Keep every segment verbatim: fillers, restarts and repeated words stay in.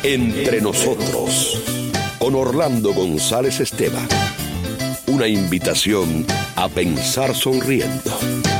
Entre nosotros, con Orlando González Esteban. Una invitación a pensar sonriendo.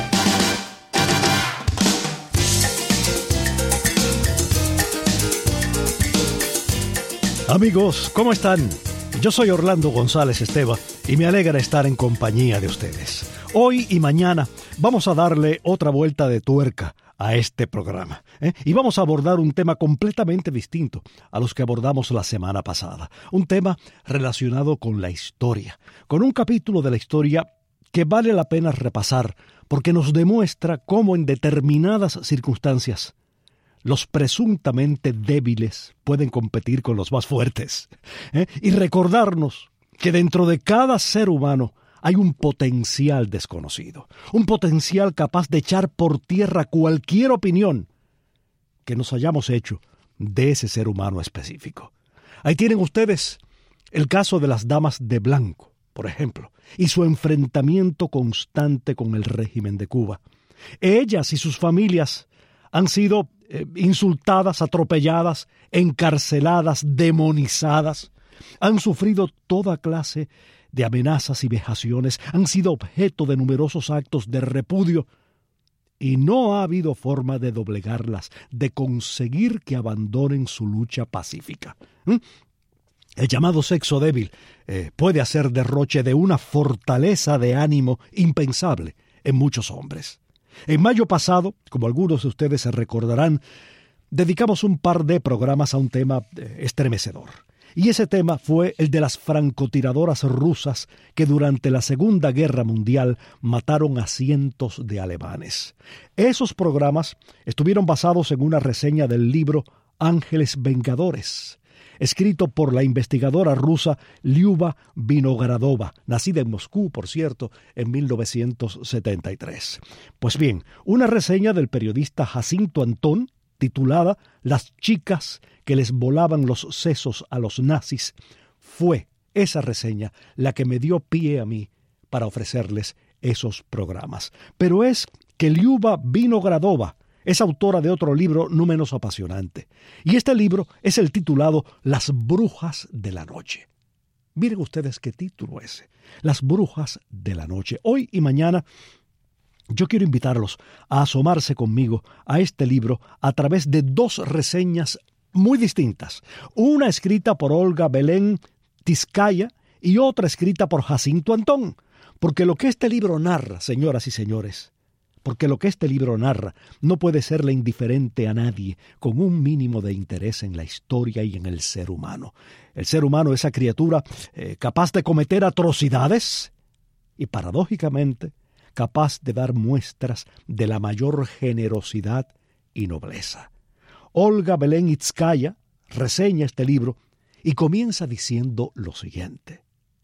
Amigos, ¿cómo están? Yo soy Orlando González Esteban y me alegra estar en compañía de ustedes. Hoy y mañana vamos a darle otra vuelta de tuerca a este programa, ¿eh? Y vamos a abordar un tema completamente distinto a los que abordamos la semana pasada. Un tema relacionado con la historia, con un capítulo de la historia que vale la pena repasar porque nos demuestra cómo en determinadas circunstancias los presuntamente débiles pueden competir con los más fuertes, ¿eh? Y recordarnos que dentro de cada ser humano hay un potencial desconocido, un potencial capaz de echar por tierra cualquier opinión que nos hayamos hecho de ese ser humano específico. Ahí tienen ustedes el caso de las damas de blanco, por ejemplo, y su enfrentamiento constante con el régimen de Cuba. Ellas y sus familias han sido eh, insultadas, atropelladas, encarceladas, demonizadas. Han sufrido toda clase de amenazas y vejaciones, han sido objeto de numerosos actos de repudio y no ha habido forma de doblegarlas, de conseguir que abandonen su lucha pacífica. ¿Mm? El llamado sexo débil eh, puede hacer derroche de una fortaleza de ánimo impensable en muchos hombres. En mayo pasado, como algunos de ustedes se recordarán, dedicamos un par de programas a un tema eh, estremecedor. Y ese tema fue el de las francotiradoras rusas que durante la Segunda Guerra Mundial mataron a cientos de alemanes. Esos programas estuvieron basados en una reseña del libro Ángeles Vengadores, escrito por la investigadora rusa Lyuba Vinogradova, nacida en Moscú, por cierto, en mil novecientos setenta y tres. Pues bien, una reseña del periodista Jacinto Antón, titulada Las chicas que les volaban los sesos a los nazis, fue esa reseña la que me dio pie a mí para ofrecerles esos programas. Pero es que Lyuba Vinogradova es autora de otro libro no menos apasionante. Y este libro es el titulado Las brujas de la noche. Miren ustedes qué título es. Las brujas de la noche. Hoy y mañana yo quiero invitarlos a asomarse conmigo a este libro a través de dos reseñas muy distintas. Una escrita por Olga Belén Tizkaya y otra escrita por Jacinto Antón. Porque lo que este libro narra, señoras y señores, porque lo que este libro narra no puede serle indiferente a nadie con un mínimo de interés en la historia y en el ser humano. El ser humano, esa criatura eh, capaz de cometer atrocidades y, paradójicamente, capaz de dar muestras de la mayor generosidad y nobleza. Olga Belén Tizkaya reseña este libro y comienza diciendo lo siguiente.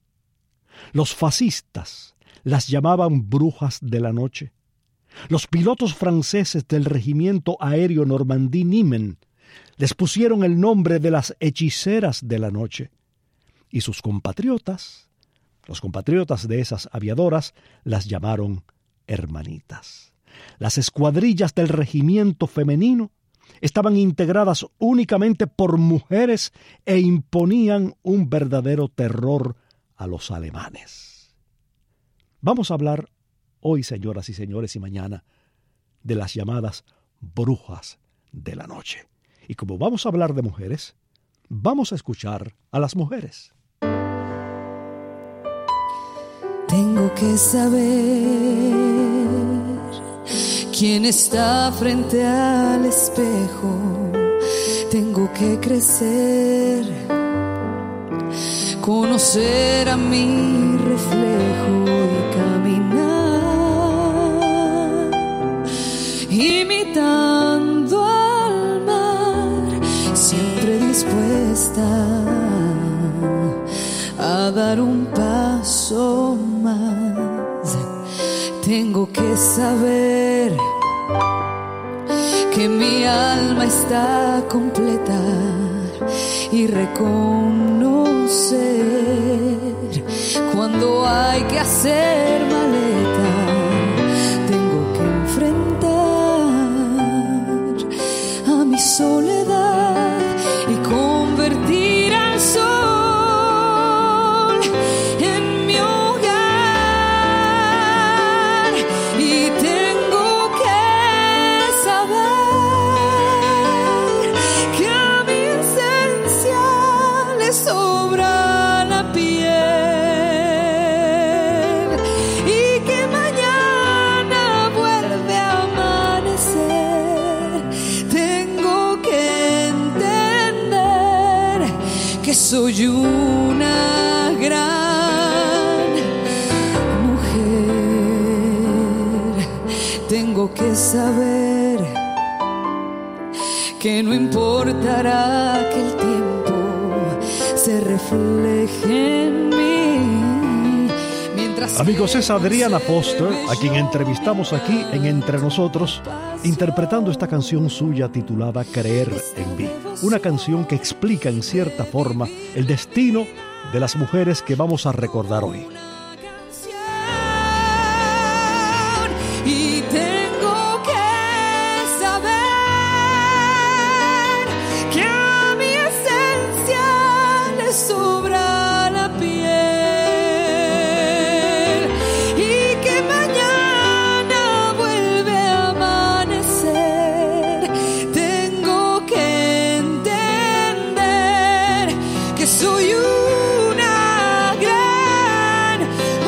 Los fascistas las llamaban brujas de la noche. Los pilotos franceses del regimiento aéreo Normandie Niemen les pusieron el nombre de las hechiceras de la noche. Y sus compatriotas, los compatriotas de esas aviadoras, las llamaron hermanitas. Las escuadrillas del regimiento femenino estaban integradas únicamente por mujeres e imponían un verdadero terror a los alemanes. Vamos a hablar hoy, señoras y señores, y mañana, de las llamadas brujas de la noche. Y como vamos a hablar de mujeres, vamos a escuchar a las mujeres. Tengo que saber quién está frente al espejo. Tengo que crecer, conocer a mi reflejo y caminar, imitando al mar, siempre dispuesta a dar un paso más. Tengo que saber que mi alma está completa y reconocer cuando hay que hacer maleta. Tengo que enfrentar a mi soledad y convertirme soy una gran mujer. Tengo que saber que no importará que el tiempo se refleje en mí. Mientras Amigos, es Adriana Foster, a quien entrevistamos aquí en Entre Nosotros, interpretando esta canción suya titulada Creer en mí. Una canción que explica en cierta forma el destino de las mujeres que vamos a recordar hoy. Y tengo que saber que a mi esencia le sobra la piel y que mañana vuelve a amanecer. Tengo que entender que soy una gran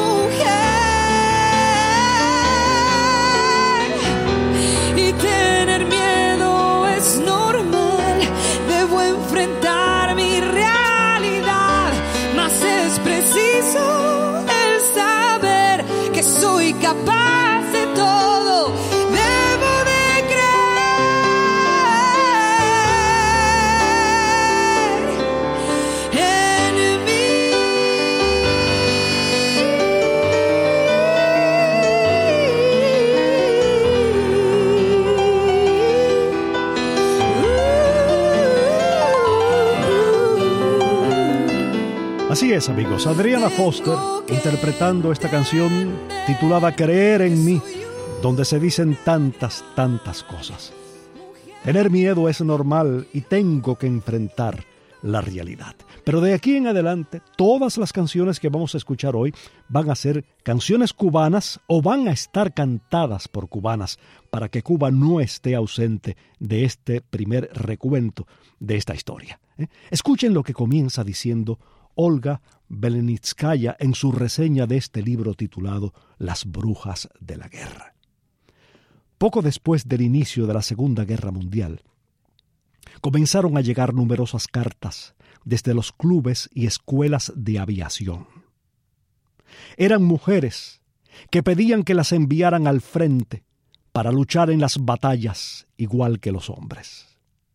mujer y tener miedo es normal. Debo enfrentar mi realidad, mas es preciso el saber que soy capaz de todo. Debo de creer en mí. Así es, amigos, Adriana Foster interpretando esta canción titulada Creer en mí, donde se dicen tantas, tantas cosas. Tener miedo es normal y tengo que enfrentar la realidad. Pero de aquí en adelante, todas las canciones que vamos a escuchar hoy van a ser canciones cubanas o van a estar cantadas por cubanas para que Cuba no esté ausente de este primer recuento de esta historia. ¿eh? Escuchen lo que comienza diciendo Olga Belenitskaya en su reseña de este libro titulado Las brujas de la guerra. Poco después del inicio de la Segunda Guerra Mundial, comenzaron a llegar numerosas cartas desde los clubes y escuelas de aviación. Eran mujeres que pedían que las enviaran al frente para luchar en las batallas igual que los hombres.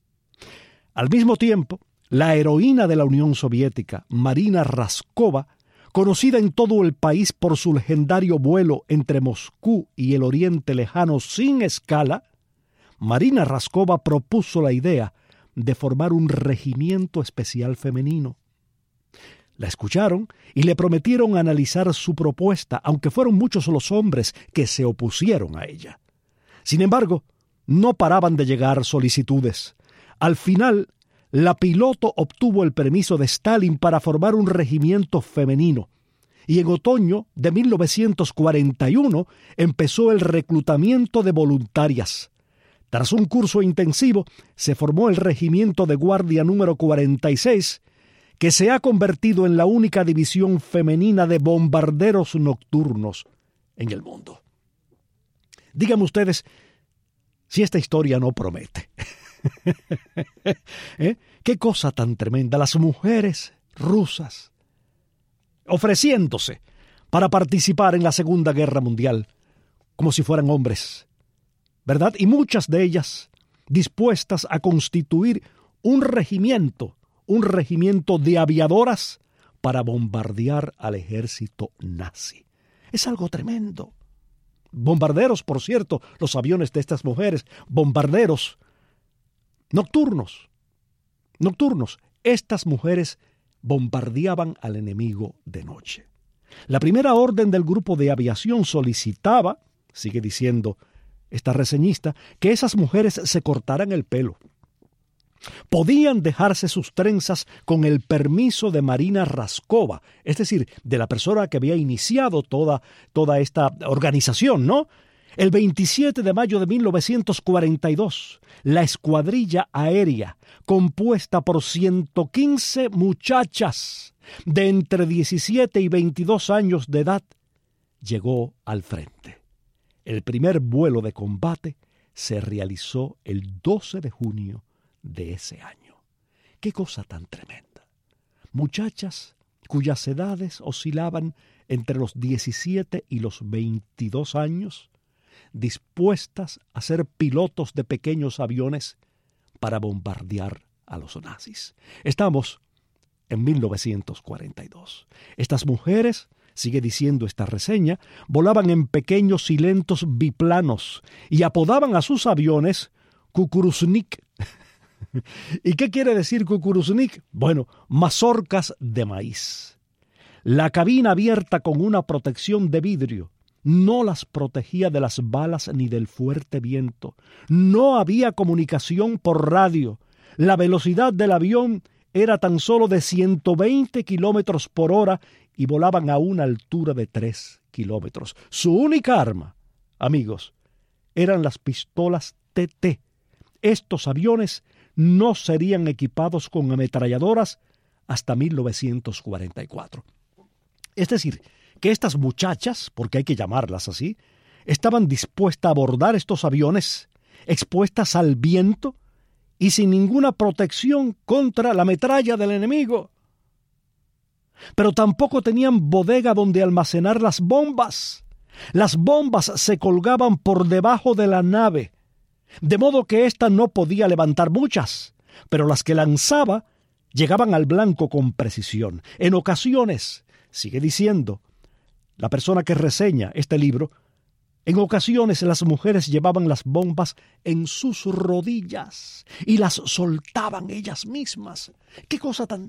Al mismo tiempo, la heroína de la Unión Soviética, Marina Raskova, conocida en todo el país por su legendario vuelo entre Moscú y el Oriente Lejano sin escala, Marina Raskova propuso la idea de formar un regimiento especial femenino. La escucharon y le prometieron analizar su propuesta, aunque fueron muchos los hombres que se opusieron a ella. Sin embargo, no paraban de llegar solicitudes. Al final, la piloto obtuvo el permiso de Stalin para formar un regimiento femenino y en otoño de mil novecientos cuarenta y uno empezó el reclutamiento de voluntarias. Tras un curso intensivo, se formó el regimiento de guardia número cuarenta y seis, que se ha convertido en la única división femenina de bombarderos nocturnos en el mundo. Díganme ustedes si esta historia no promete. ¿Eh? Qué cosa tan tremenda, las mujeres rusas ofreciéndose para participar en la Segunda Guerra Mundial como si fueran hombres, ¿verdad? Y muchas de ellas dispuestas a constituir un regimiento, un regimiento de aviadoras para bombardear al ejército nazi. Es algo tremendo. Bombarderos, por cierto, los aviones de estas mujeres, bombarderos Nocturnos, nocturnos, estas mujeres bombardeaban al enemigo de noche. La primera orden del grupo de aviación solicitaba, sigue diciendo esta reseñista, que esas mujeres se cortaran el pelo. Podían dejarse sus trenzas con el permiso de Marina Raskova, es decir, de la persona que había iniciado toda, toda esta organización, ¿no? El veintisiete de mayo de mil novecientos cuarenta y dos, la escuadrilla aérea, compuesta por ciento quince muchachas de entre diecisiete y veintidós años de edad, llegó al frente. El primer vuelo de combate se realizó el doce de junio de ese año. ¡Qué cosa tan tremenda! muchachas cuyas edades oscilaban entre los diecisiete y los veintidós años, dispuestas a ser pilotos de pequeños aviones para bombardear a los nazis. Estamos en mil novecientos cuarenta y dos. Estas mujeres, sigue diciendo esta reseña, volaban en pequeños y lentos biplanos y apodaban a sus aviones Kukuruznik. ¿Y qué quiere decir Kukuruznik? Bueno, mazorcas de maíz. La cabina abierta con una protección de vidrio no las protegía de las balas ni del fuerte viento. No había comunicación por radio. La velocidad del avión era tan solo de ciento veinte kilómetros por hora y volaban a una altura de tres kilómetros. Su única arma, amigos, eran las pistolas T T. Estos aviones no serían equipados con ametralladoras hasta mil novecientos cuarenta y cuatro. Es decir, que estas muchachas, porque hay que llamarlas así, estaban dispuestas a abordar estos aviones, expuestas al viento y sin ninguna protección contra la metralla del enemigo. Pero tampoco tenían bodega donde almacenar las bombas. Las bombas se colgaban por debajo de la nave, de modo que ésta no podía levantar muchas, pero las que lanzaba llegaban al blanco con precisión. En ocasiones, sigue diciendo la persona que reseña este libro, en ocasiones las mujeres llevaban las bombas en sus rodillas y las soltaban ellas mismas. ¡Qué cosa tan,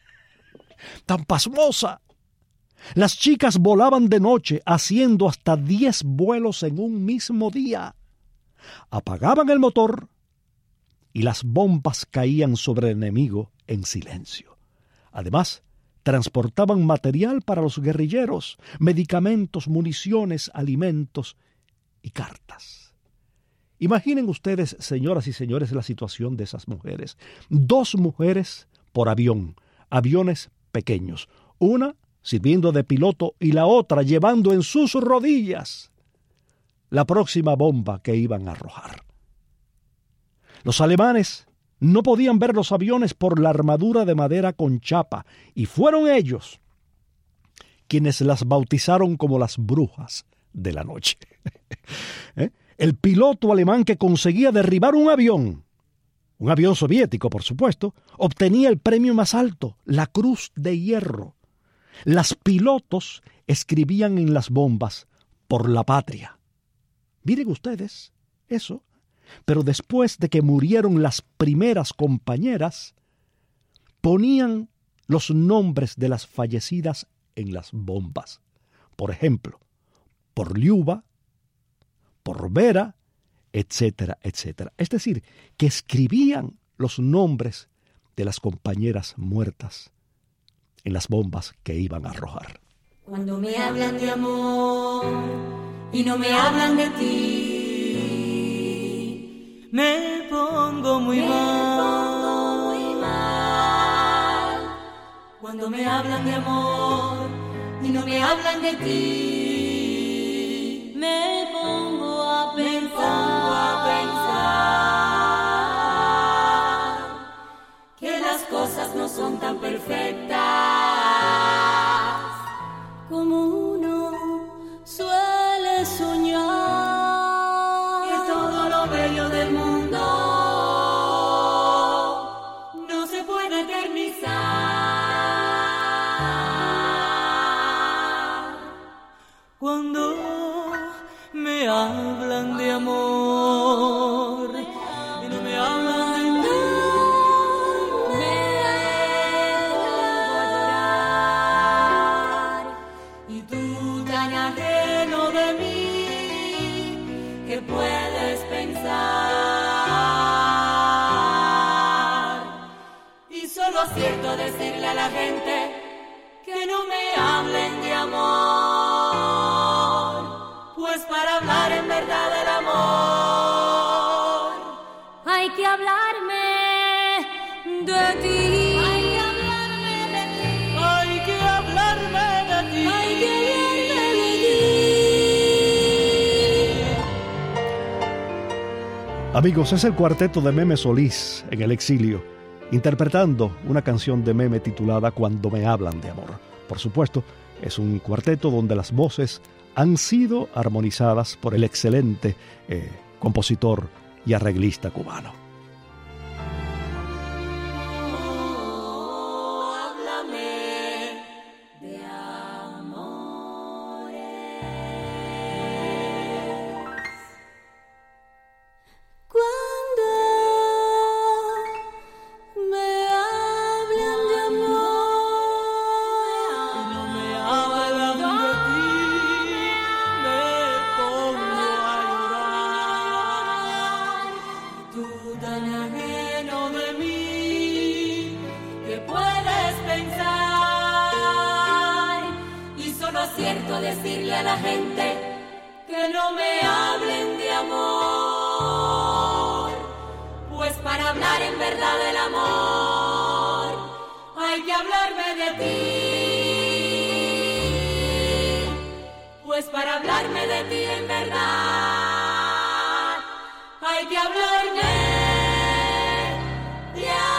tan pasmosa! Las chicas volaban de noche haciendo hasta diez vuelos en un mismo día. Apagaban el motor y las bombas caían sobre el enemigo en silencio. Además, transportaban material para los guerrilleros, medicamentos, municiones, alimentos y cartas. Imaginen ustedes, señoras y señores, la situación de esas mujeres. Dos mujeres por avión, aviones pequeños, una sirviendo de piloto y la otra llevando en sus rodillas la próxima bomba que iban a arrojar. Los alemanes no podían ver los aviones por la armadura de madera con chapa, y fueron ellos quienes las bautizaron como las brujas de la noche. ¿Eh? El piloto alemán que conseguía derribar un avión, un avión soviético, por supuesto, obtenía el premio más alto, la Cruz de Hierro. Las pilotos escribían en las bombas: por la patria. Miren ustedes eso. Pero después de que murieron las primeras compañeras, ponían los nombres de las fallecidas en las bombas. Por ejemplo, por Liuba, por Vera, etcétera, etcétera. Es decir, que escribían los nombres de las compañeras muertas en las bombas que iban a arrojar. Cuando me hablan de amor y no me hablan de ti, me pongo muy me mal. pongo muy mal. Cuando me hablan de amor y no me hablan de ti, Me pongo a me pensar, pongo a pensar que las cosas no son tan perfectas como uno suele soñar. Bello del mundo no se puede eternizar. Cuando me hablan de amor y no me hablan de ti, Me pongo a llorar. y tú tan ajeno de mí que puedes pensar, y solo acierto a decirle a la gente que no me hablen de amor, pues para hablar en verdad del amor Hay que hablarme de ti. hay que hablarme de ti, hay que hablarme de ti, Hay que hablarme de ti. Amigos, es el cuarteto de Meme Solís en el exilio, interpretando una canción de Meme titulada Cuando me hablan de amor. Por supuesto, es un cuarteto donde las voces han sido armonizadas por el excelente eh, compositor y arreglista cubano. Decirle a la gente que no me hablen de amor, pues para hablar en verdad del amor hay que hablarme de ti, pues para hablarme de ti en verdad hay que hablarme de amor.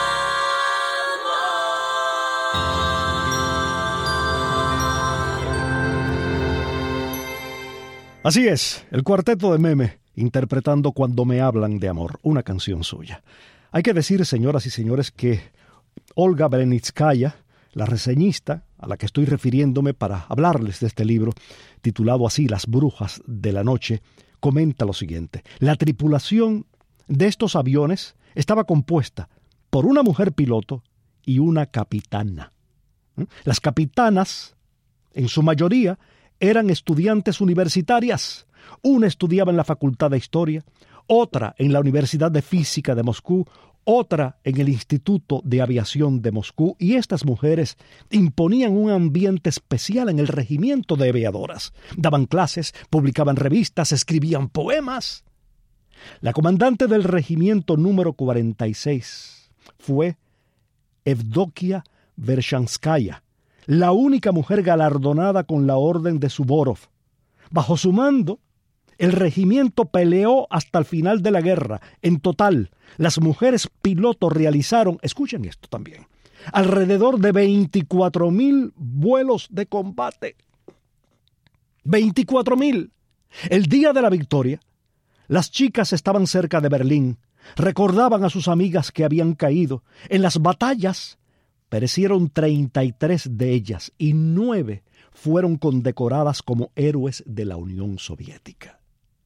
Así es, el cuarteto de Meme interpretando Cuando me hablan de amor, una canción suya. Hay que decir, señoras y señores, que Olga Belenitskaya, la reseñista a la que estoy refiriéndome para hablarles de este libro, titulado así Las brujas de la noche, comenta lo siguiente: la tripulación de estos aviones estaba compuesta por una mujer piloto y una capitana. Las capitanas, en su mayoría, eran estudiantes universitarias. Una estudiaba en la Facultad de Historia, otra en la Universidad de Física de Moscú, otra en el Instituto de Aviación de Moscú, y estas mujeres imponían un ambiente especial en el regimiento de aviadoras. Daban clases, publicaban revistas, escribían poemas. La comandante del regimiento número cuarenta y seis fue Evdokia Vershanskaya, la única mujer galardonada con la Orden de Suvorov. Bajo su mando, el regimiento peleó hasta el final de la guerra. En total, las mujeres pilotos realizaron, escuchen esto también, alrededor de veinticuatro mil vuelos de combate. veinticuatro mil. El día de la victoria, las chicas estaban cerca de Berlín, recordaban a sus amigas que habían caído. En las batallas perecieron treinta y tres de ellas y nueve fueron condecoradas como héroes de la Unión Soviética.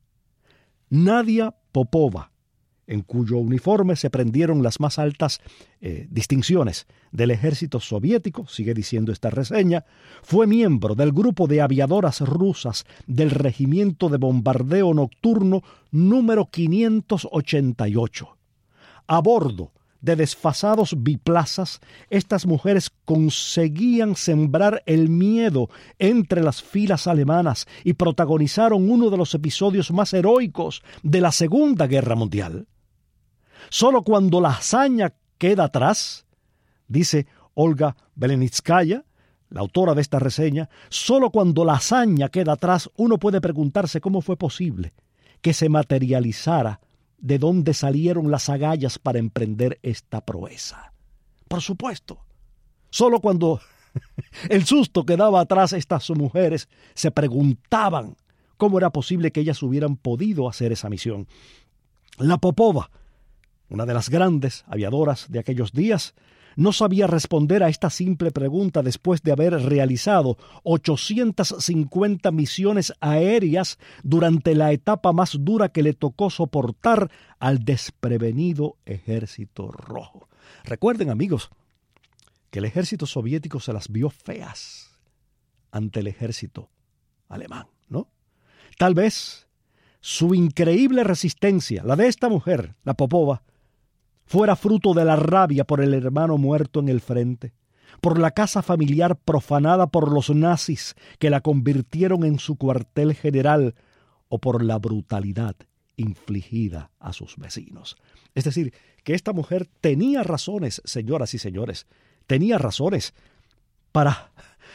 Nadia Popova, en cuyo uniforme se prendieron las más altas eh, distinciones del ejército soviético, sigue diciendo esta reseña, fue miembro del grupo de aviadoras rusas del regimiento de bombardeo nocturno número quinientos ochenta y ocho. A bordo de desfasados biplazas, estas mujeres conseguían sembrar el miedo entre las filas alemanas y protagonizaron uno de los episodios más heroicos de la Segunda Guerra Mundial. Solo cuando la hazaña queda atrás, dice Olga Belenitskaya, la autora de esta reseña, solo cuando la hazaña queda atrás uno puede preguntarse cómo fue posible que se materializara de dónde salieron las agallas para emprender esta proeza. Por supuesto, solo cuando el susto quedaba atrás, estas mujeres se preguntaban cómo era posible que ellas hubieran podido hacer esa misión. La Popova, una de las grandes aviadoras de aquellos días, no sabía responder a esta simple pregunta después de haber realizado ochocientas cincuenta misiones aéreas durante la etapa más dura que le tocó soportar al desprevenido ejército rojo. Recuerden, amigos, que el ejército soviético se las vio feas ante el ejército alemán, ¿no? Tal vez su increíble resistencia, la de esta mujer, la Popova, fuera fruto de la rabia por el hermano muerto en el frente, por la casa familiar profanada por los nazis que la convirtieron en su cuartel general, o por la brutalidad infligida a sus vecinos. Es decir, que esta mujer tenía razones, señoras y señores, tenía razones para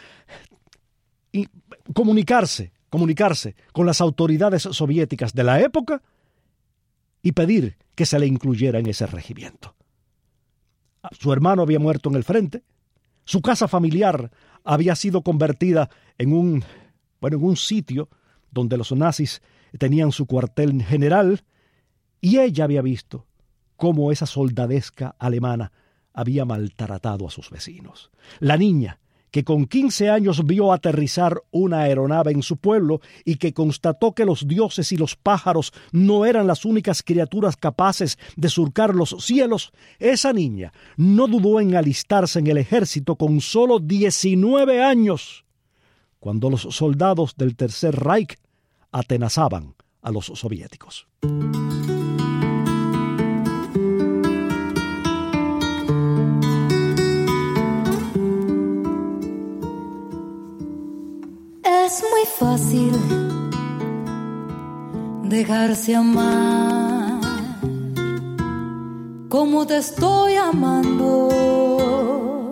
comunicarse, comunicarse con las autoridades soviéticas de la época y pedir que se le incluyera en ese regimiento. Su hermano había muerto en el frente. Su casa familiar había sido convertida en un, bueno, en un sitio donde los nazis tenían su cuartel general, y ella había visto cómo esa soldadesca alemana había maltratado a sus vecinos. La niña, que con quince años vio aterrizar una aeronave en su pueblo y que constató que los dioses y los pájaros no eran las únicas criaturas capaces de surcar los cielos, esa niña no dudó en alistarse en el ejército con solo diecinueve años, cuando los soldados del Tercer Reich atenazaban a los soviéticos. Es muy fácil dejarse amar como te estoy amando,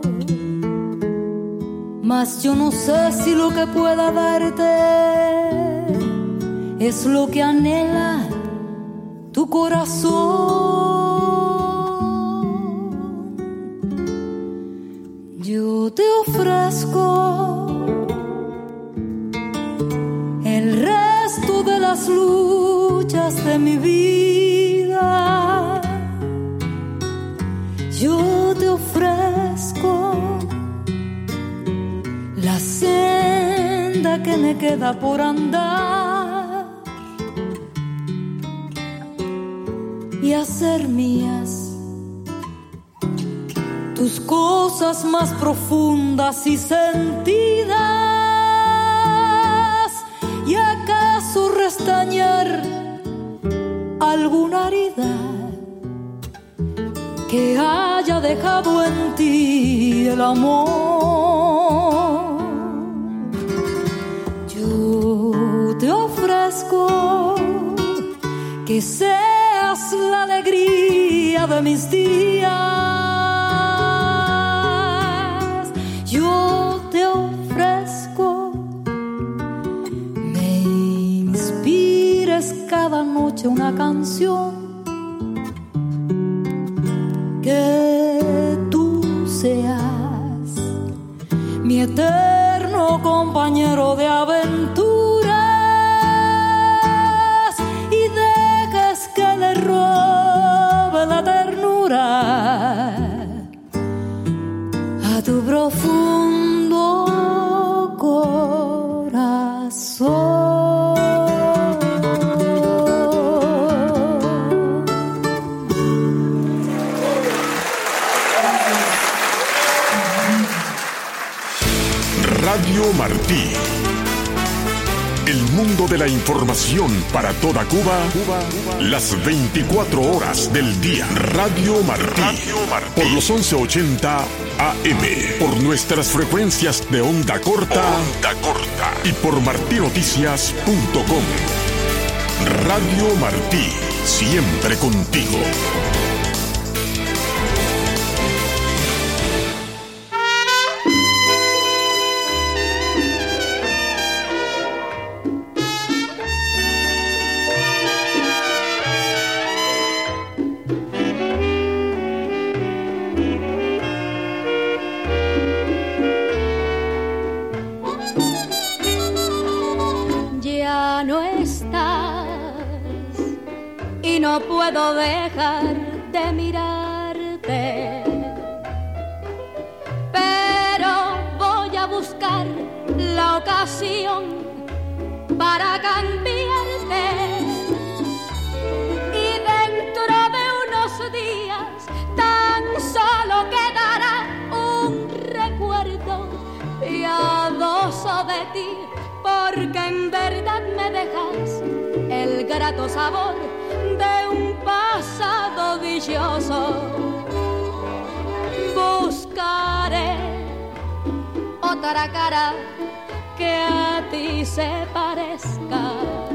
mas yo no sé si lo que pueda darte es lo que anhela tu corazón. Yo te ofrezco el resto de las luchas de mi vida. Yo te ofrezco la senda que me queda por andar y hacer mías tus cosas más profundas y sentidas. ¿Y acaso restañar alguna herida que haya dejado en ti el amor? Yo te ofrezco que seas la alegría de mis días. Yo te ofrezco cada noche una canción, que tú seas mi eterno compañero de aventuras y dejes que le robe la ternura a tu profundo corazón. Radio Martí. El mundo de la información para toda Cuba, Cuba, Cuba. Las veinticuatro horas del día. Radio Martí. Radio Martí. Por los once ochenta A M. Por nuestras frecuencias de onda corta. Onda corta. Y por martí noticias punto com. Radio Martí. Siempre contigo. No puedo dejar de mirarte, pero voy a buscar la ocasión para cambiarte. Y dentro de unos días tan solo quedará un recuerdo piadoso de ti, porque en verdad me dejas el grato sabor de un pasado dichoso. Buscaré otra cara que a ti se parezca,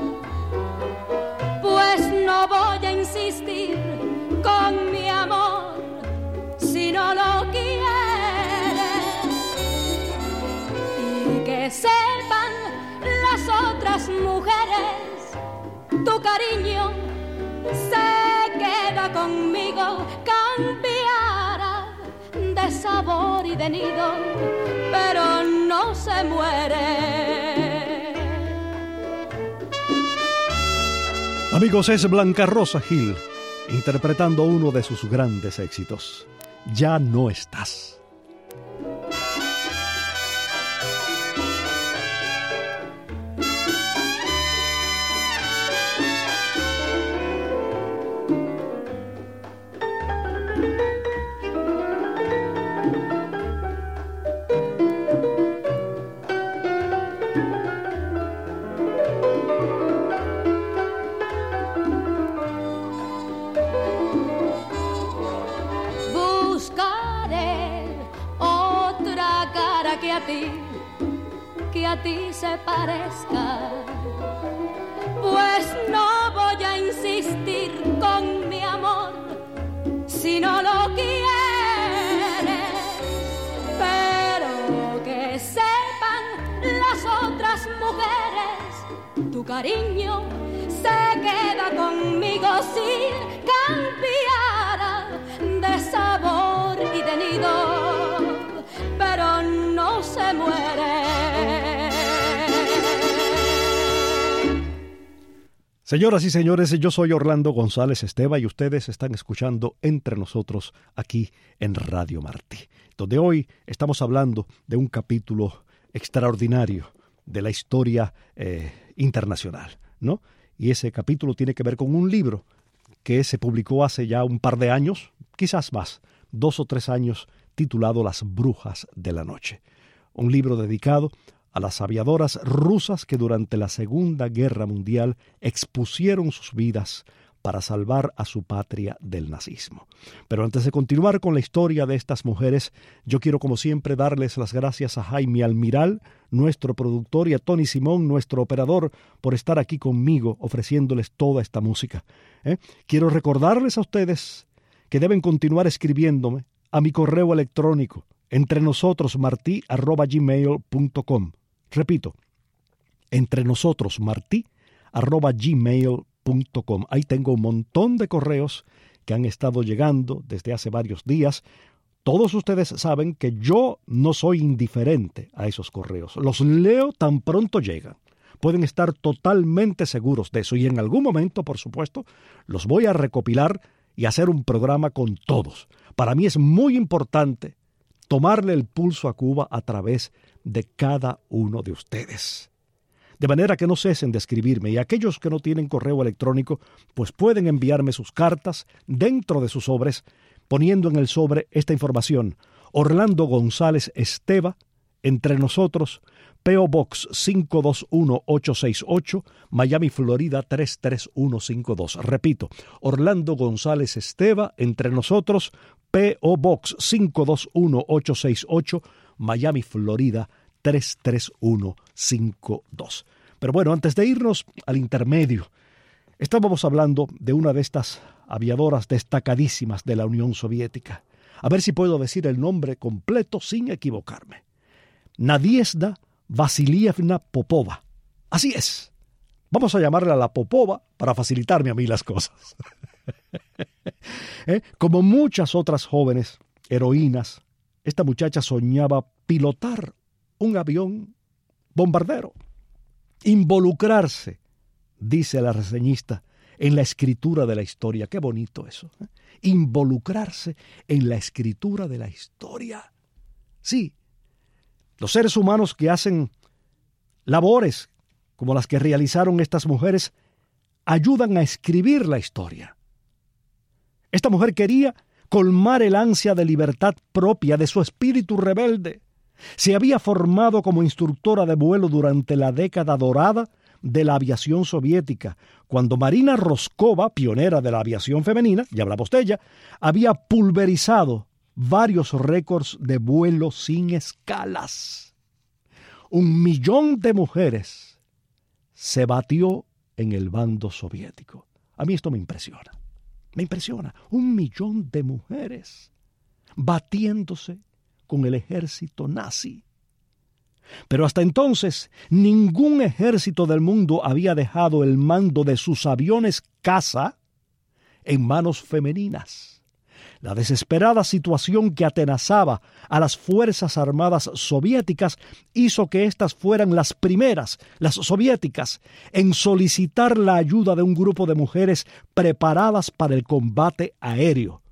pues no voy a insistir con mi amor si no lo quieres. Y que sepan las otras mujeres, tu cariño se queda conmigo, cambiará de sabor y de nido, pero no se muere. Amigos, es Blanca Rosa Gil interpretando uno de sus grandes éxitos, Ya no estás. Que a ti se parezca, pues no voy a insistir con mi amor si no lo quieres, pero que sepan las otras mujeres, tu cariño se queda conmigo si cambiara de sabor y de nido, pero no se muere. Señoras y señores, yo soy Orlando González Esteva y ustedes están escuchando Entre Nosotros aquí en Radio Martí, donde hoy estamos hablando de un capítulo extraordinario de la historia eh, internacional, ¿no? Y ese capítulo tiene que ver con un libro que se publicó hace ya un par de años, quizás más, dos o tres años, titulado Las Brujas de la Noche. Un libro dedicado a las aviadoras rusas que durante la Segunda Guerra Mundial expusieron sus vidas para salvar a su patria del nazismo. Pero antes de continuar con la historia de estas mujeres, yo quiero como siempre darles las gracias a Jaime Almiral, nuestro productor, y a Tony Simón, nuestro operador, por estar aquí conmigo ofreciéndoles toda esta música. ¿Eh? Quiero recordarles a ustedes que deben continuar escribiéndome a mi correo electrónico entrenosotros.martí arroba gmail punto com. Repito, entrenosotros.martí arroba gmail punto com. Ahí tengo un montón de correos que han estado llegando desde hace varios días. Todos ustedes saben que yo no soy indiferente a esos correos. Los leo tan pronto llegan. Pueden estar totalmente seguros de eso. Y en algún momento, por supuesto, los voy a recopilar y hacer un programa con todos. Para mí es muy importante tomarle el pulso a Cuba a través de cada uno de ustedes. De manera que no cesen de escribirme, y aquellos que no tienen correo electrónico, pues pueden enviarme sus cartas dentro de sus sobres, poniendo en el sobre esta información: Orlando González Esteva, Entre Nosotros, P O Box cinco dos uno ocho seis ocho, Miami, Florida tres tres uno cinco dos. Repito, Orlando González Esteva, Entre Nosotros, P O Box cinco dos uno ocho seis ocho, Miami, Florida tres tres uno cinco dos. Pero bueno, antes de irnos al intermedio, estábamos hablando de una de estas aviadoras destacadísimas de la Unión Soviética. A ver si puedo decir el nombre completo sin equivocarme. Nadiezhda Vasilievna Popova. Así es. Vamos a llamarla la Popova para facilitarme a mí las cosas. ¿Eh? Como muchas otras jóvenes heroínas, esta muchacha soñaba pilotar un avión bombardero, involucrarse, dice la reseñista, en la escritura de la historia. Qué bonito eso, ¿eh? Involucrarse en la escritura de la historia. Sí, los seres humanos que hacen labores como las que realizaron estas mujeres ayudan a escribir la historia. Esta mujer quería colmar el ansia de libertad propia de su espíritu rebelde. Se había formado como instructora de vuelo durante la década dorada de la aviación soviética, cuando Marina Roskova, pionera de la aviación femenina, ya hablamos de ella, había pulverizado varios récords de vuelo sin escalas. Un millón de mujeres se batió en el bando soviético. A mí esto me impresiona. Me impresiona. Un millón de mujeres batiéndose con el ejército nazi. Pero hasta entonces, ningún ejército del mundo había dejado el mando de sus aviones caza en manos femeninas. La desesperada situación que atenazaba a las Fuerzas Armadas soviéticas hizo que éstas fueran las primeras, las soviéticas, en solicitar la ayuda de un grupo de mujeres preparadas para el combate aéreo.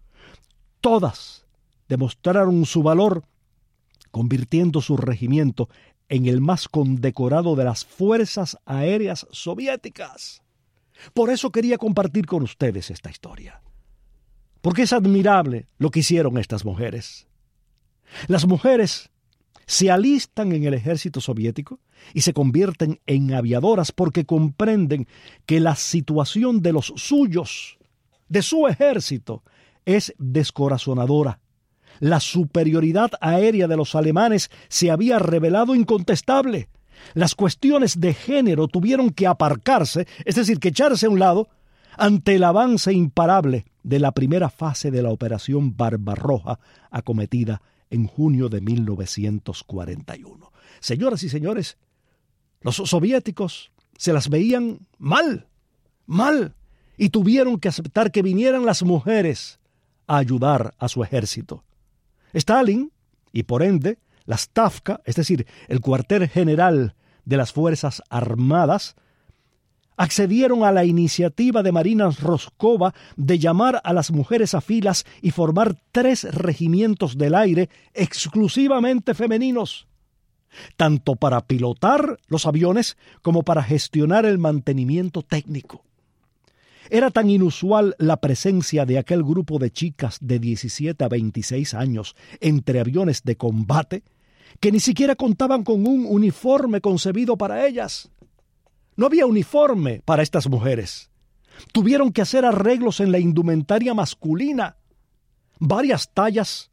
Todas demostraron su valor, convirtiendo su regimiento en el más condecorado de las Fuerzas Aéreas Soviéticas. Por eso quería compartir con ustedes esta historia. Porque es admirable lo que hicieron estas mujeres. Las mujeres se alistan en el ejército soviético y se convierten en aviadoras porque comprenden que la situación de los suyos, de su ejército, es descorazonadora. La superioridad aérea de los alemanes se había revelado incontestable. Las cuestiones de género tuvieron que aparcarse, es decir, que echarse a un lado, ante el avance imparable de la primera fase de la Operación Barbarroja, acometida en junio de mil novecientos cuarenta y uno. Señoras y señores, los soviéticos se las veían mal, mal, y tuvieron que aceptar que vinieran las mujeres a ayudar a su ejército. Stalin, y por ende, la Stavka, es decir, el cuartel general de las Fuerzas Armadas, accedieron a la iniciativa de Marina Roscova de llamar a las mujeres a filas y formar tres regimientos del aire exclusivamente femeninos, tanto para pilotar los aviones como para gestionar el mantenimiento técnico. Era tan inusual la presencia de aquel grupo de chicas de diecisiete a veintiséis años entre aviones de combate que ni siquiera contaban con un uniforme concebido para ellas. No había uniforme para estas mujeres. Tuvieron que hacer arreglos en la indumentaria masculina, varias tallas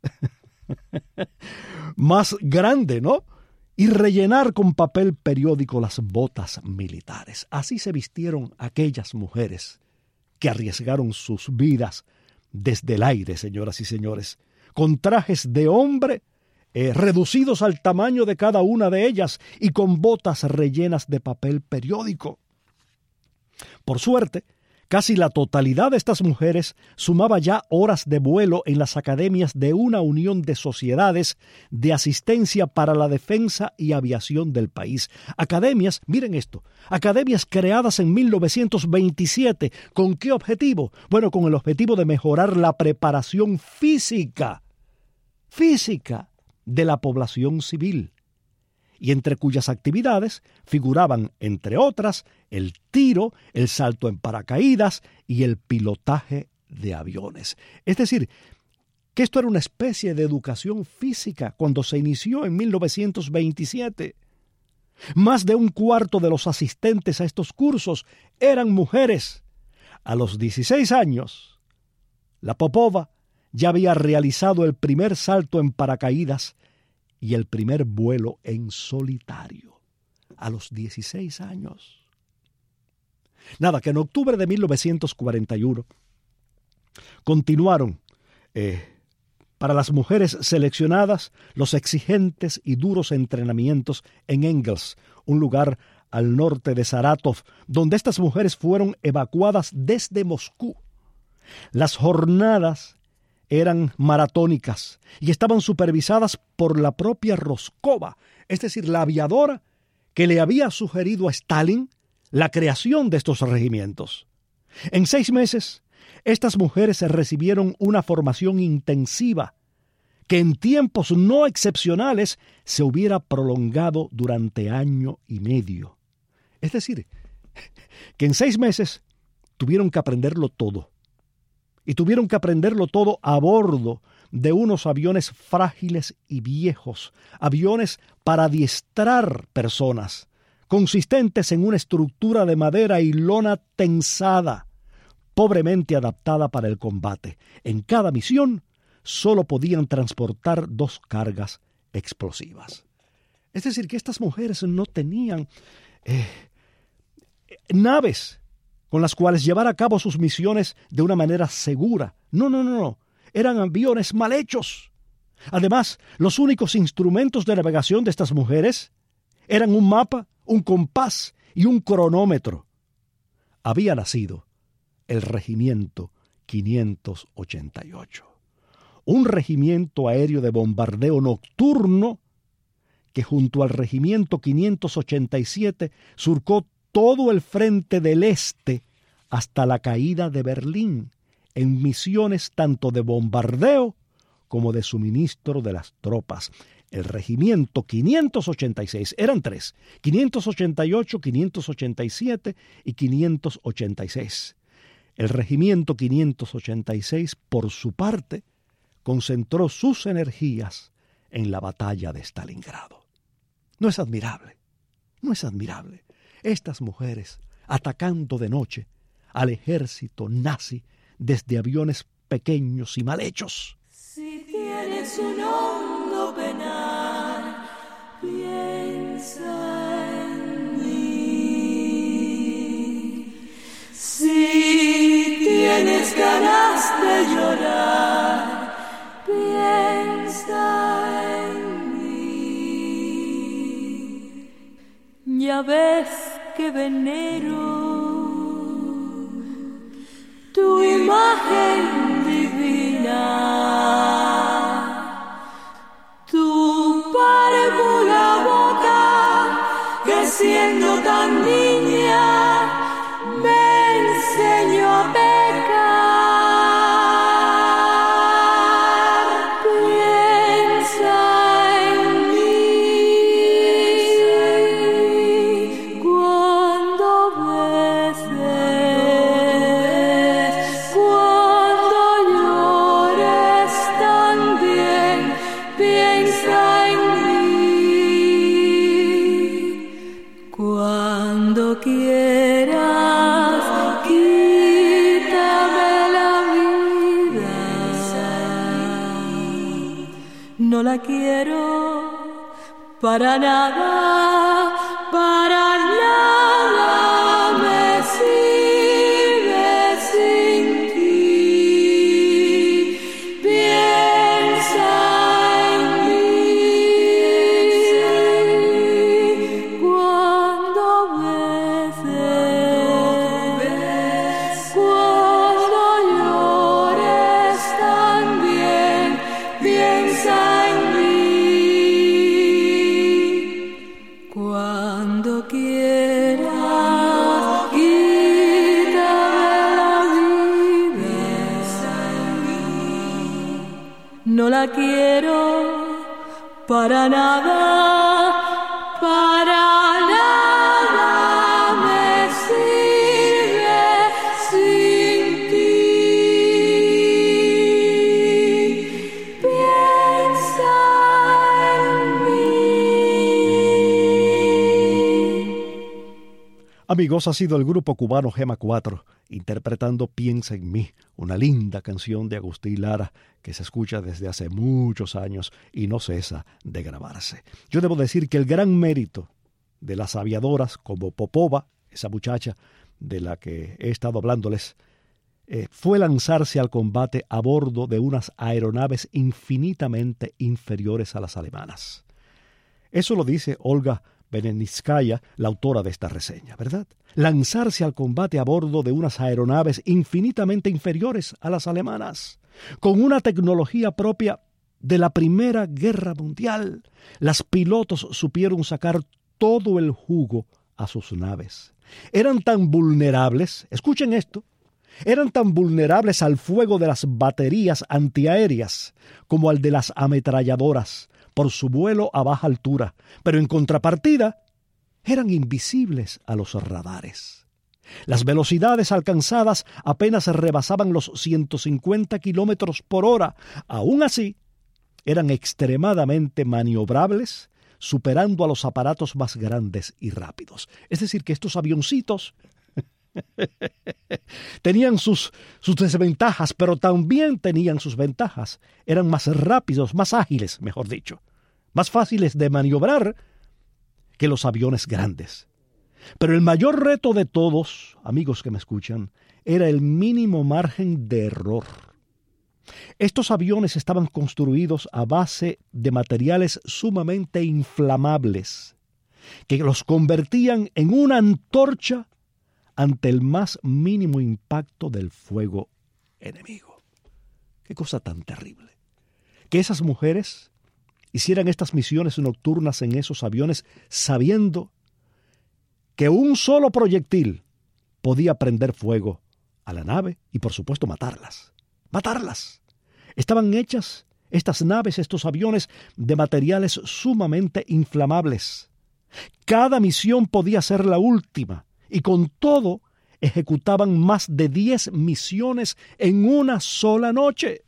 más grande, ¿no? Y rellenar con papel periódico las botas militares. Así se vistieron aquellas mujeres que arriesgaron sus vidas desde el aire, señoras y señores, con trajes de hombre eh, reducidos al tamaño de cada una de ellas y con botas rellenas de papel periódico. Por suerte, casi la totalidad de estas mujeres sumaba ya horas de vuelo en las academias de una unión de sociedades de asistencia para la defensa y aviación del país. Academias, miren esto, academias creadas en mil novecientos veintisiete. ¿Con qué objetivo? Bueno, con el objetivo de mejorar la preparación física, física de la población civil, y entre cuyas actividades figuraban, entre otras, el tiro, el salto en paracaídas y el pilotaje de aviones. Es decir, que esto era una especie de educación física cuando se inició en mil novecientos veintisiete. Más de un cuarto de los asistentes a estos cursos eran mujeres. A los dieciséis años, la Popova ya había realizado el primer salto en paracaídas y el primer vuelo en solitario, a los dieciséis años. Nada, que en octubre de mil novecientos cuarenta y uno continuaron eh, para las mujeres seleccionadas los exigentes y duros entrenamientos en Engels, un lugar al norte de Saratov, donde estas mujeres fueron evacuadas desde Moscú. Las jornadas eran maratónicas y estaban supervisadas por la propia Roscova, es decir, la aviadora que le había sugerido a Stalin la creación de estos regimientos. En seis meses, estas mujeres recibieron una formación intensiva que en tiempos no excepcionales se hubiera prolongado durante año y medio. Es decir, que en seis meses tuvieron que aprenderlo todo. Y tuvieron que aprenderlo todo a bordo de unos aviones frágiles y viejos, aviones para adiestrar personas, consistentes en una estructura de madera y lona tensada, pobremente adaptada para el combate. En cada misión solo podían transportar dos cargas explosivas. Es decir, que estas mujeres no tenían eh, naves con las cuales llevar a cabo sus misiones de una manera segura. No, no, no, no. Eran aviones mal hechos. Además, los únicos instrumentos de navegación de estas mujeres eran un mapa, un compás y un cronómetro. Había nacido el Regimiento quinientos ochenta y ocho. un regimiento aéreo de bombardeo nocturno que junto al regimiento quinientos ochenta y siete surcó todo el frente del este hasta la caída de Berlín, en misiones tanto de bombardeo como de suministro de las tropas. El regimiento quinientos ochenta y seis, eran tres, quinientos ochenta y ocho, quinientos ochenta y siete y quinientos ochenta y seis. El regimiento quinientos ochenta y seis, por su parte, concentró sus energías en la batalla de Stalingrado. ¿No es admirable? ¿No es admirable? Estas mujeres atacando de noche al ejército nazi desde aviones pequeños y mal hechos. Si tienes un hondo penar, piensa en mí. Si tienes ganas de llorar, piensa en mí. Ya ves que venero tu imagen divina, tu pálpula boca que siendo tan niña me enseñó a pecar. Piensa en mí cuando beses, cuando llores también. Piensa en mí cuando quieras, quítame la vida. No la quiero para nada, para nada me sirve sin ti. Piensa en mí cuando beses, cuando llores también. Piensa en mí cuando quieras, quítame la vida. No la quiero para nada, para nada me sirve sin ti. Piensa en mí. Amigos, ha sido el grupo cubano Gema cuatro interpretando Piensa en mí, una linda canción de Agustín Lara que se escucha desde hace muchos años y no cesa de grabarse. Yo debo decir que el gran mérito de las aviadoras como Popova, esa muchacha de la que he estado hablándoles, eh, fue lanzarse al combate a bordo de unas aeronaves infinitamente inferiores a las alemanas. Eso lo dice Olga Benenitskaya, la autora de esta reseña, ¿verdad? Lanzarse al combate a bordo de unas aeronaves infinitamente inferiores a las alemanas, con una tecnología propia de la Primera Guerra Mundial. Las pilotos supieron sacar todo el jugo a sus naves. Eran tan vulnerables, escuchen esto, eran tan vulnerables al fuego de las baterías antiaéreas como al de las ametralladoras, por su vuelo a baja altura, pero en contrapartida eran invisibles a los radares. Las velocidades alcanzadas apenas rebasaban los ciento cincuenta kilómetros por hora. Aún así, eran extremadamente maniobrables, superando a los aparatos más grandes y rápidos. Es decir, que estos avioncitos tenían sus, sus desventajas, pero también tenían sus ventajas. Eran más rápidos, más ágiles, mejor dicho, más fáciles de maniobrar que los aviones grandes. Pero el mayor reto de todos, amigos que me escuchan, era el mínimo margen de error. Estos aviones estaban construidos a base de materiales sumamente inflamables, que los convertían en una antorcha ante el más mínimo impacto del fuego enemigo. ¡Qué cosa tan terrible! que esas mujeres hicieran estas misiones nocturnas en esos aviones sabiendo que un solo proyectil podía prender fuego a la nave y, por supuesto, matarlas. ¡Matarlas! Estaban hechas estas naves, estos aviones, de materiales sumamente inflamables. Cada misión podía ser la última, y con todo ejecutaban más de diez misiones en una sola noche.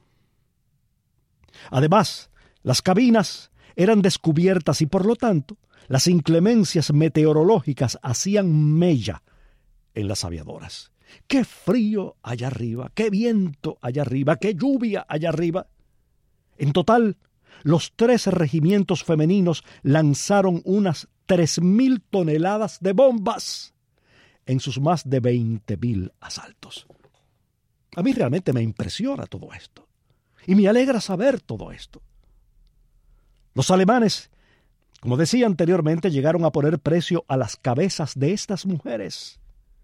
Además, las cabinas eran descubiertas y, por lo tanto, las inclemencias meteorológicas hacían mella en las aviadoras. ¡Qué frío allá arriba! ¡Qué viento allá arriba! ¡Qué lluvia allá arriba! En total, los tres regimientos femeninos lanzaron unas tres mil toneladas de bombas en sus más de veinte mil asaltos. A mí realmente me impresiona todo esto y me alegra saber todo esto. Los alemanes, como decía anteriormente, llegaron a poner precio a las cabezas de estas mujeres.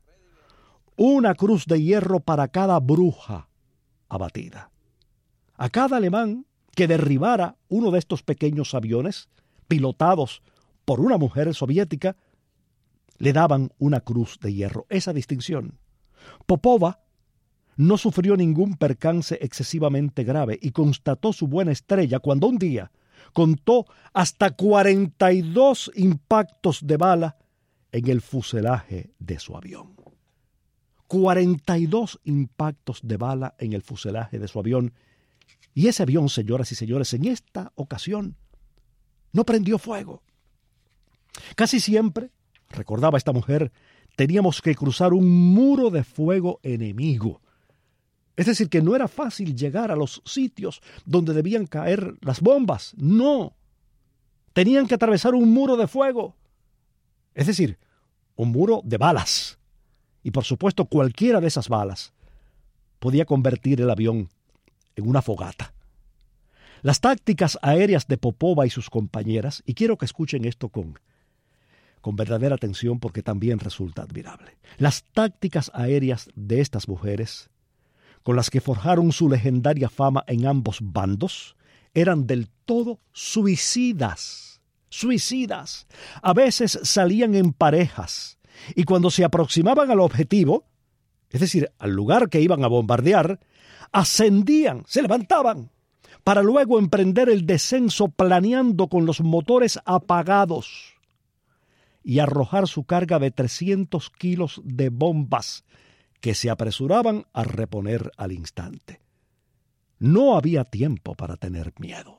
Una cruz de hierro para cada bruja abatida. A cada alemán que derribara uno de estos pequeños aviones, pilotados por una mujer soviética, le daban una cruz de hierro. Esa distinción. Popova no sufrió ningún percance excesivamente grave y constató su buena estrella cuando un día contó hasta cuarenta y dos impactos de bala en el fuselaje de su avión. cuarenta y dos impactos de bala en el fuselaje de su avión. Y ese avión, señoras y señores, en esta ocasión no prendió fuego. Casi siempre, recordaba esta mujer, teníamos que cruzar un muro de fuego enemigo. Es decir, que no era fácil llegar a los sitios donde debían caer las bombas. No. Tenían que atravesar un muro de fuego. Es decir, un muro de balas. Y por supuesto, cualquiera de esas balas podía convertir el avión en una fogata. Las tácticas aéreas de Popova y sus compañeras, y quiero que escuchen esto con, con verdadera atención porque también resulta admirable. Las tácticas aéreas de estas mujeres, con las que forjaron su legendaria fama en ambos bandos, eran del todo suicidas. Suicidas. A veces salían en parejas, y cuando se aproximaban al objetivo, es decir, al lugar que iban a bombardear, ascendían, se levantaban, para luego emprender el descenso planeando con los motores apagados y arrojar su carga de trescientos kilos de bombas que se apresuraban a reponer al instante. No había tiempo para tener miedo,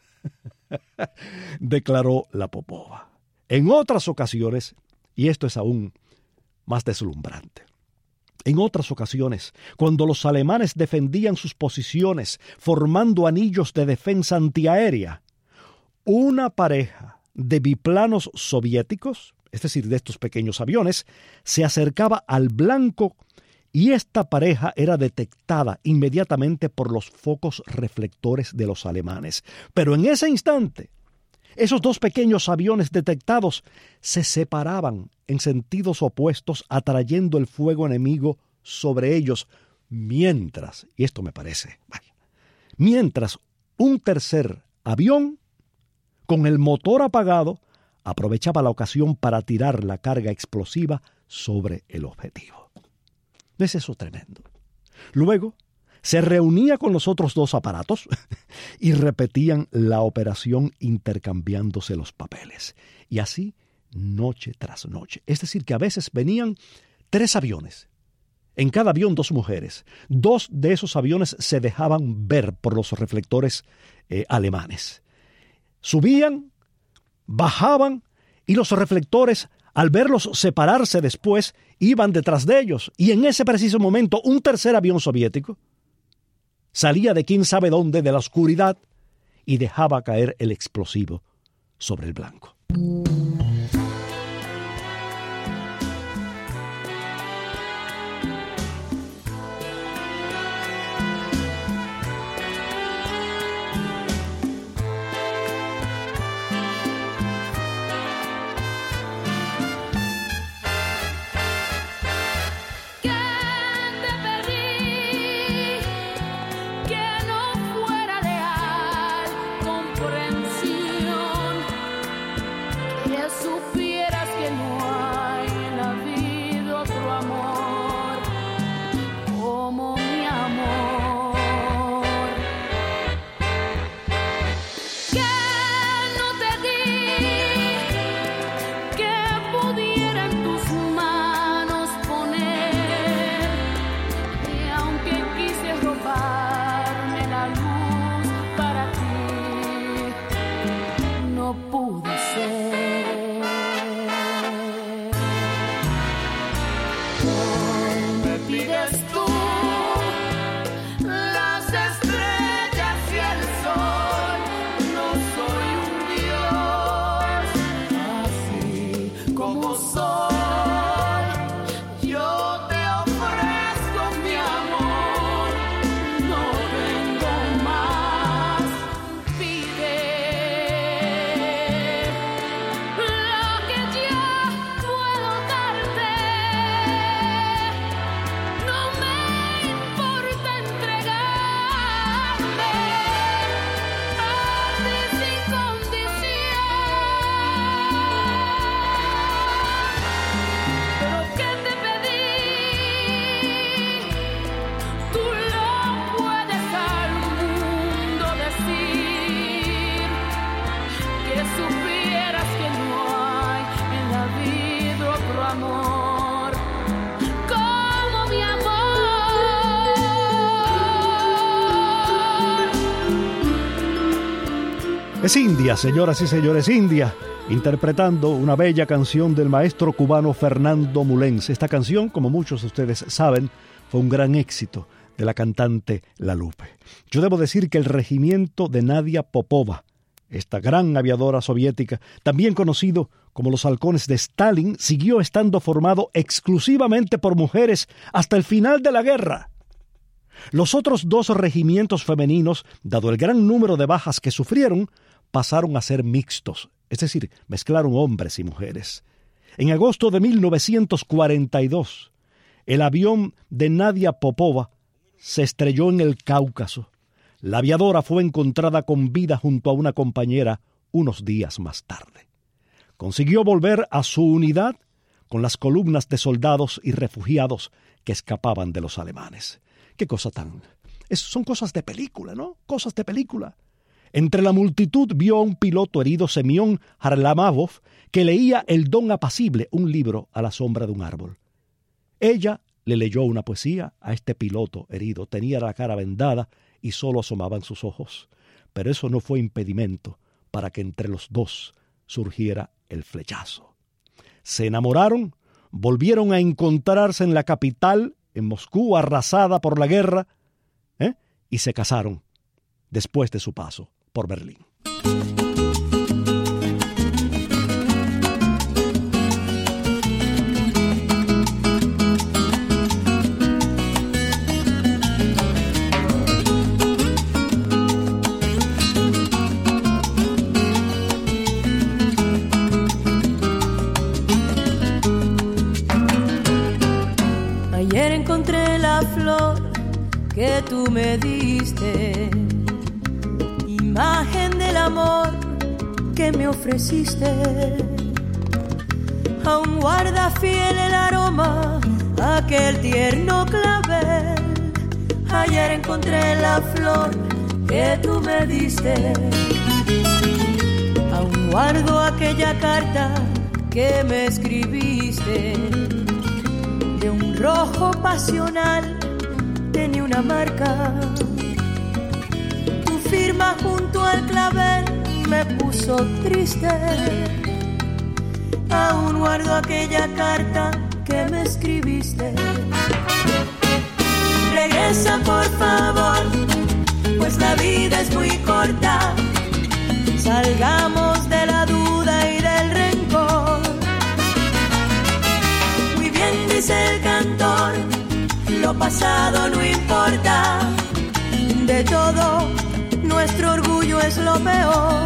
declaró la Popova. En otras ocasiones, y esto es aún más deslumbrante, en otras ocasiones, cuando los alemanes defendían sus posiciones formando anillos de defensa antiaérea, una pareja de biplanos soviéticos, es decir, de estos pequeños aviones, se acercaba al blanco y esta pareja era detectada inmediatamente por los focos reflectores de los alemanes. Pero en ese instante, esos dos pequeños aviones detectados se separaban en sentidos opuestos, atrayendo el fuego enemigo sobre ellos, mientras, y esto me parece, vaya, mientras un tercer avión, con el motor apagado, aprovechaba la ocasión para tirar la carga explosiva sobre el objetivo. ¿No es eso tremendo? Luego, se reunía con los otros dos aparatos y repetían la operación intercambiándose los papeles. Y así, noche tras noche. Es decir, que a veces venían tres aviones. En cada avión dos mujeres. Dos de esos aviones se dejaban ver por los reflectores eh, alemanes. Subían, bajaban y los reflectores, al verlos separarse después, iban detrás de ellos. Y en ese preciso momento, un tercer avión soviético salía de quién sabe dónde, de la oscuridad, y dejaba caer el explosivo sobre el blanco. Que no fuera leal. pude ser. Hoy me pides tú las estrellas y el sol. No soy un dios, así como soy. Es India, señoras y señores, India, interpretando una bella canción del maestro cubano Fernando Mulens. Esta canción, como muchos de ustedes saben, fue un gran éxito de la cantante La Lupe. Yo debo decir que el regimiento de Nadia Popova, esta gran aviadora soviética, también conocido como los halcones de Stalin, siguió estando formado exclusivamente por mujeres hasta el final de la guerra. Los otros dos regimientos femeninos, dado el gran número de bajas que sufrieron, pasaron a ser mixtos, es decir, mezclaron hombres y mujeres. En agosto de mil novecientos cuarenta y dos, el avión de Nadia Popova se estrelló en el Cáucaso. La aviadora fue encontrada con vida junto a una compañera unos días más tarde. Consiguió volver a su unidad con las columnas de soldados y refugiados que escapaban de los alemanes. Qué cosa tan... Es, son cosas de película, ¿no? Cosas de película. Entre la multitud vio a un piloto herido, Semión Harlamavov, que leía El don apacible, un libro a la sombra de un árbol. Ella le leyó una poesía a este piloto herido. Tenía la cara vendada y solo asomaban sus ojos. Pero eso no fue impedimento para que entre los dos surgiera el flechazo. Se enamoraron, volvieron a encontrarse en la capital, en Moscú, arrasada por la guerra, ¿eh? y se casaron después de su paso por Berlín. Ayer encontré la flor que tú me diste, imagen del amor que me ofreciste. Aún guarda fiel el aroma aquel tierno clavel. Ayer encontré la flor que tú me diste. Aún guardo aquella carta que me escribiste. De un rojo pasional tenía una marca. Tu firma junto al clavel me puso triste. Aún guardo aquella carta que me escribiste. Regresa por favor, pues la vida es muy corta. Salgamos de la duda y del rencor. Muy bien dice el cantor, lo pasado no importa. De todo, nuestro orgullo es lo peor.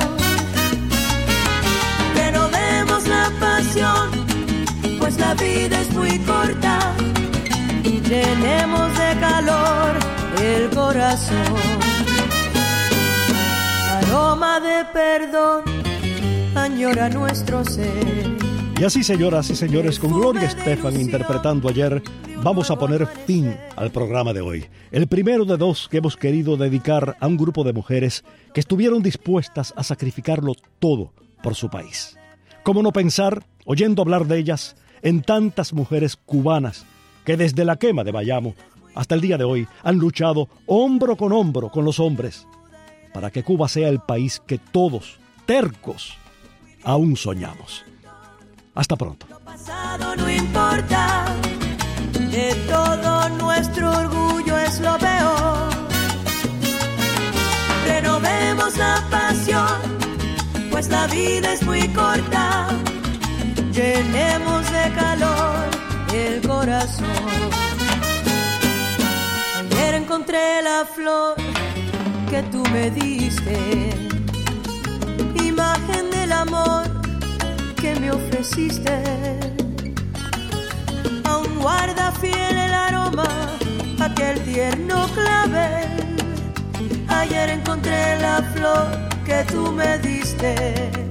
Renovemos la pasión, pues la vida es muy corta. Llenemos de calor el corazón. Aroma de perdón añora nuestro ser. Y así, señoras y señores, con Gloria Estefan interpretando Ayer, vamos a poner fin al programa de hoy. El primero de dos que hemos querido dedicar a un grupo de mujeres que estuvieron dispuestas a sacrificarlo todo por su país. ¿Cómo no pensar, oyendo hablar de ellas, en tantas mujeres cubanas que desde la quema de Bayamo hasta el día de hoy han luchado hombro con hombro con los hombres para que Cuba sea el país que todos, tercos, aún soñamos. Hasta pronto. Lo pasado no importa, de todo nuestro orgullo es lo peor. Renovemos la pasión, pues la vida es muy corta. Llenemos de calor el corazón. Ayer encontré la flor que tú me diste, imagen del amor que me ofreciste. Aún guarda fiel el aroma aquel tierno clavel. Ayer encontré la flor que tú me diste.